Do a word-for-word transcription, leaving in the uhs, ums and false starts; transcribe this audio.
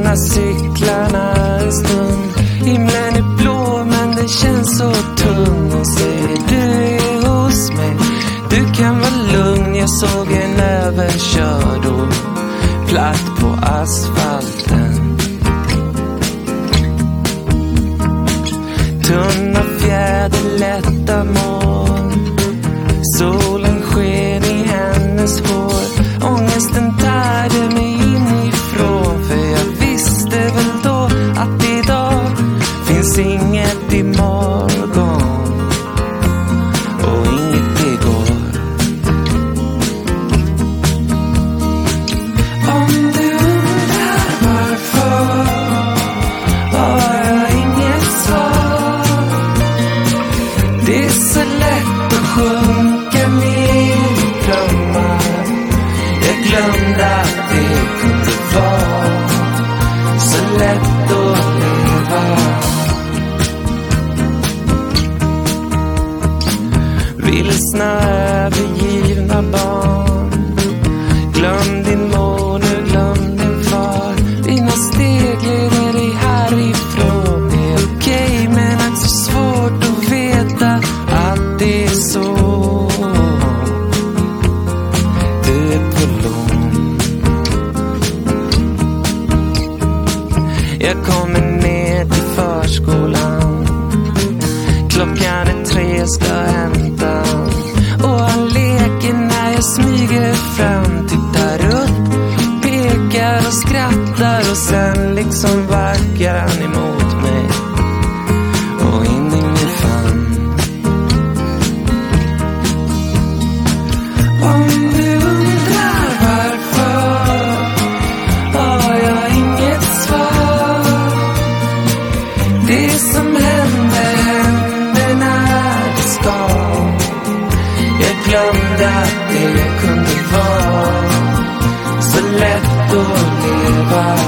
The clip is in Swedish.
stannar cyklarna en stund. Himlen är blå men den känns så tung. Och säger du är hos mig, du kan vara lugn. Jag såg en överkörd och platt på asfalten. Tunna fjäder, lätta moln. Solen sken i hennes hår. Ångesten tärde mig inifrån. För jag visste väl då att idag finns inget imorgon och inget igår. Om du undrar varför har jag inget svar. Det är så lätt att sjunka ner i drömmar. Jag glömde att det kunde vara så lätt att leva. Vilsna övergivna barn. Glöm din mor, nu glöm din far. Dina steg leder dig härifrån. Det är okej men att så svårt att veta att det är så. Du är på lån. Jag kommer ner till förskolan. Klockan är tre, ska hämta. Och han leker när jag smyger fram. Tittar upp, pekar och skrattar. Och sen liksom vackar han emot mig och in i min famn. Om du undrar varför har jag inget svar. Det som händer händer när det ska. Jag glömde att det kunde vara så lätt att leva.